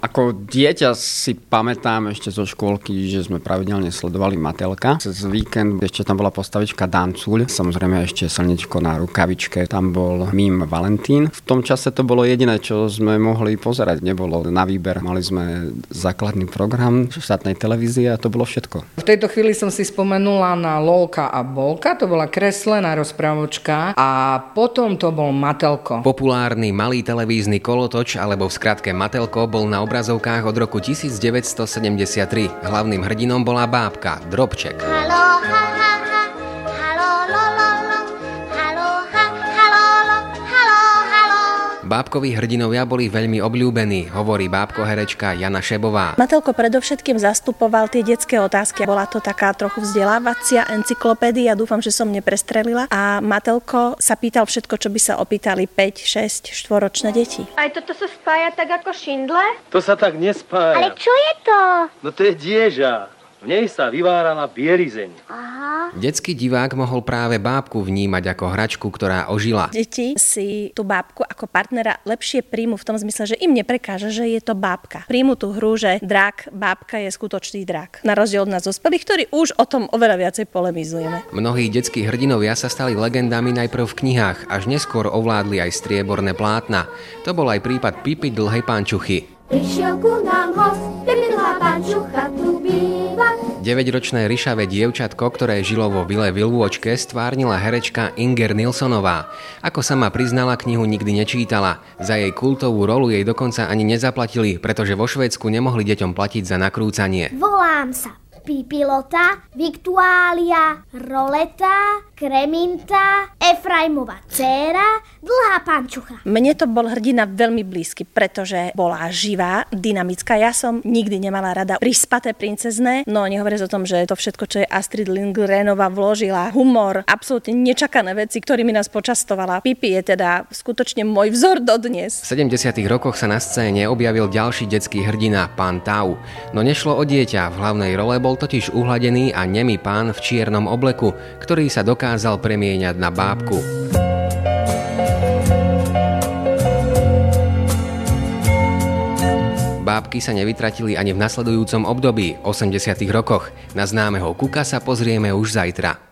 Ako dieťa si pamätám ešte zo škôlky, že sme pravidelne sledovali Matelka. Cez víkend ešte tam bola postavička Dancuľ, samozrejme ešte Slnečko na rukavičke, tam bol mím Valentín. V tom čase to bolo jediné, čo sme mohli pozerať. Nebolo na výber, mali sme základný program štátnej televízie a to bolo všetko. V tejto chvíli som si spomenula na Lolka a Bolka, to bola kreslená rozprávočka a potom to bol Matelko. Populárny malý televízny kolotoč, alebo v skratke Matelko, bol na obrazovkách od roku 1973. Hlavným hrdinom bola bábka, Drobček. Halo, ha, ha, ha. Halo, lo, lo, lo. Halo, ha, halo, lo. Halo, halo. Bábkoví hrdinovia boli veľmi obľúbení, hovorí bábko-herečka Jana Šebová. Matelko predovšetkým zastupoval tie detské otázky. Bola to taká trochu vzdelávacia encyklopédia, dúfam, že som neprestrelila. A Matelko sa pýtal všetko, čo by sa opýtali 5, 6, 4-ročné deti. Aj toto sa spája tak ako šindle? To sa tak nespája. Ale čo je to? No to je dieža. V nej sa vyvára na bielizeň. Aha. Detský divák mohol práve bábku vnímať ako hračku, ktorá ožila. Deti si tú bábku ako partnera lepšie príjmu v tom zmysle, že im neprekáže, že je to bábka. Príjmu tú hru, že drak, bábka je skutočný drak. Na rozdiel od nás dospelých, ktorí už o tom oveľa viacej polemizujeme. Mnohí detskí hrdinovia sa stali legendami najprv v knihách, až neskôr ovládli aj strieborné plátna. To bol aj prípad Pipi dlhej pančuchy. Prišiel ku nám host, Pipi dlhá pančucha tu býva. 9-ročné ryšavé dievčatko, ktoré žilo vo vile Vilvôčke, stvárnila herečka Inger Nilssonová. Ako sama priznala, knihu nikdy nečítala. Za jej kultovú rolu jej dokonca ani nezaplatili, pretože vo Švédsku nemohli deťom platiť za nakrúcanie. Volám sa Pipilota, Viktuália, Roleta, Kreminta, Efraimova dcéra, dlhá pančucha. Mne to bol hrdina veľmi blízky, pretože bola živá, dynamická. Ja som nikdy nemala rada prispaté princezné, no nehovoriac o tom, že to všetko, čo je Astrid Lindgrenová vložila, humor, absolútne nečakané veci, ktorými nás počastovala. Pipi je teda skutočne môj vzor dodnes. V 70. rokoch sa na scéne objavil ďalší detský hrdina, pán Tau. No nešlo o dieťa, v hlavnej role bol totiž uhladený a nemý pán v čiernom obleku, ktorý sa dokázal premieňať na bábku. Bábky sa nevytratili ani v nasledujúcom období, 80. rokoch. Na známeho Kuka sa pozrieme už zajtra.